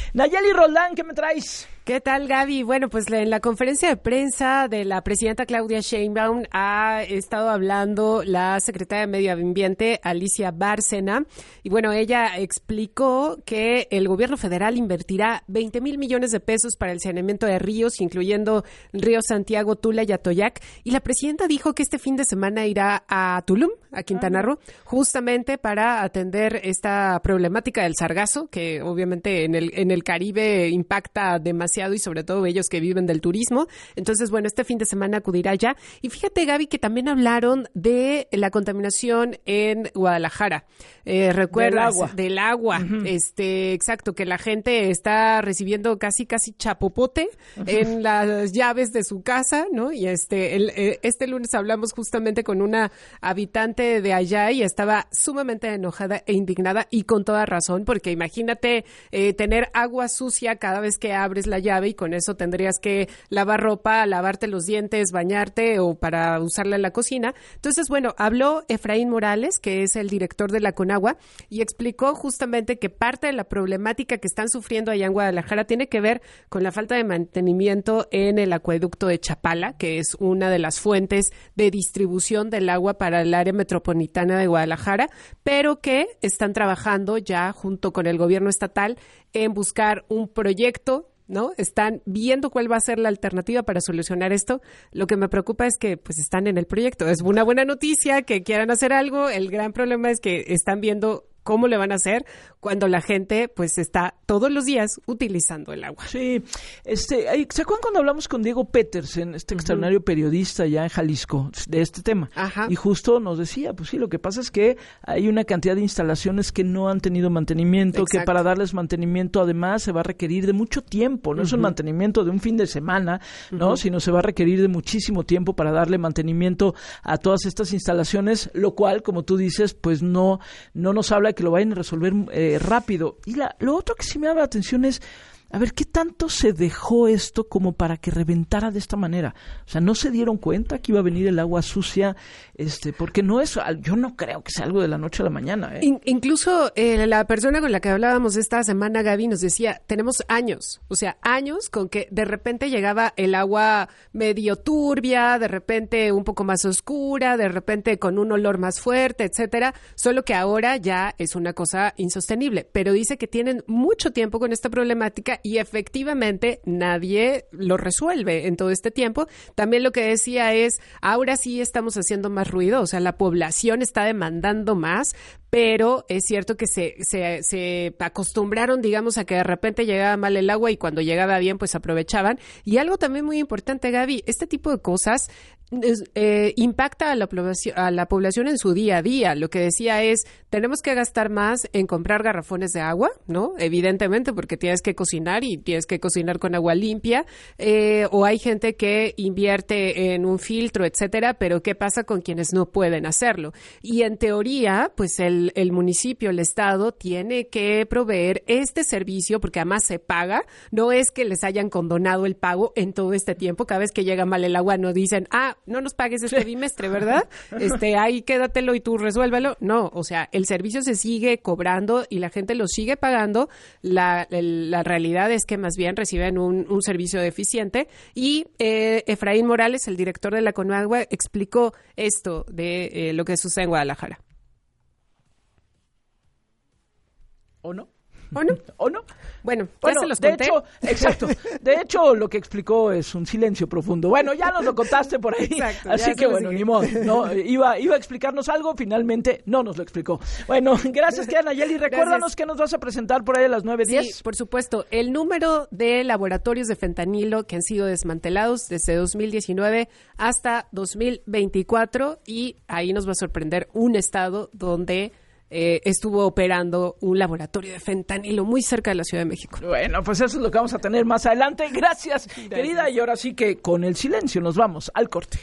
Nayeli Roldán, ¿qué me traes? ¿Qué tal, Gaby? Bueno, pues en la conferencia de prensa de la presidenta Claudia Sheinbaum ha estado hablando la secretaria de Medio Ambiente, Alicia Bárcena, y bueno, ella explicó que el gobierno federal invertirá 20,000 millones de pesos para el saneamiento de ríos, incluyendo el río Santiago, Tula y Atoyac, y la presidenta dijo que este fin de semana irá a Tulum, a Quintana Roo, justamente para atender esta problemática del sargazo, que obviamente en el Caribe impacta demasiado y sobre todo ellos que viven del turismo. Entonces, bueno, este fin de semana acudirá ya. Y fíjate, Gaby, que también hablaron de la contaminación en Guadalajara. ¿Recuerdas? Del agua. Uh-huh. Exacto, que la gente está recibiendo casi chapopote en las llaves de su casa, ¿no? Y este lunes hablamos justamente con una habitante de allá y estaba sumamente enojada e indignada y con toda razón, porque imagínate tener agua sucia cada vez que abres la llave y con eso tendrías que lavar ropa, lavarte los dientes, bañarte o para usarla en la cocina. Entonces, bueno, habló Efraín Morales, que es el director de la Conagua, y explicó justamente que parte de la problemática que están sufriendo allá en Guadalajara tiene que ver con la falta de mantenimiento en el acueducto de Chapala, que es una de las fuentes de distribución del agua para el área metropolitana de Guadalajara, pero que están trabajando ya junto con el gobierno estatal en buscar un proyecto, ¿no? Están viendo cuál va a ser la alternativa para solucionar esto. Lo que me preocupa es que pues están en el proyecto. Es una buena noticia que quieran hacer algo. El gran problema es que están viendo cómo le van a hacer cuando la gente pues está todos los días utilizando el agua. Sí, ¿se acuerdan cuando hablamos con Diego Petersen, extraordinario periodista allá en Jalisco, de este tema? Ajá. Y justo nos decía, pues sí, lo que pasa es que hay una cantidad de instalaciones que no han tenido mantenimiento, Exacto. que para darles mantenimiento además se va a requerir de mucho tiempo, no es un mantenimiento de un fin de semana, ¿no? Sino se va a requerir de muchísimo tiempo para darle mantenimiento a todas estas instalaciones, lo cual, como tú dices, pues no nos habla de que lo vayan a resolver rápido. Y lo otro que sí me llama la atención es, a ver, ¿qué tanto se dejó esto como para que reventara de esta manera? O sea, ¿no se dieron cuenta que iba a venir el agua sucia? Porque no es, yo no creo que sea algo de la noche a la mañana. Incluso la persona con la que hablábamos esta semana, Gaby, nos decía, tenemos años con que de repente llegaba el agua medio turbia, de repente un poco más oscura, de repente con un olor más fuerte, etcétera, solo que ahora ya es una cosa insostenible. Pero dice que tienen mucho tiempo con esta problemática y efectivamente nadie lo resuelve en todo este tiempo. También lo que decía es, ahora sí estamos haciendo más ruido, o sea, la población está demandando más, pero es cierto que se acostumbraron, digamos, a que de repente llegaba mal el agua y cuando llegaba bien, pues aprovechaban. Y algo también muy importante, Gaby, este tipo de cosas impacta a la población en su día a día. Lo que decía es, tenemos que gastar más en comprar garrafones de agua, ¿no? Evidentemente, porque tienes que cocinar y tienes que cocinar con agua limpia, o hay gente que invierte en un filtro, etcétera, pero ¿qué pasa con quienes no pueden hacerlo? Y en teoría, pues el municipio, el estado, tiene que proveer este servicio, porque además se paga, no es que les hayan condonado el pago en todo este tiempo. Cada vez que llega mal el agua no dicen, no nos pagues este bimestre, ¿verdad? Ahí quédatelo y tú resuélvelo. No, o sea, el servicio se sigue cobrando y la gente lo sigue pagando. La realidad es que más bien reciben un servicio deficiente. Y Efraín Morales, el director de la Conagua, explicó esto de lo que sucede en Guadalajara. ¿O no? ¿O no? ¿O no? Bueno, se los conté. Exacto. De hecho, lo que explicó es un silencio profundo. Bueno, ya nos lo contaste por ahí. Exacto, así que bueno, ni modo. No, iba a explicarnos algo, finalmente no nos lo explicó. Bueno, gracias, tía Nayeli. Recuérdanos que nos vas a presentar por ahí a las 9:10. Sí, por supuesto. El número de laboratorios de fentanilo que han sido desmantelados desde 2019 hasta 2024, y ahí nos va a sorprender un estado donde estuvo operando un laboratorio de fentanilo muy cerca de la Ciudad de México. Bueno, pues eso es lo que vamos a tener más adelante. Gracias, querida. Y ahora sí que con el silencio nos vamos al corte.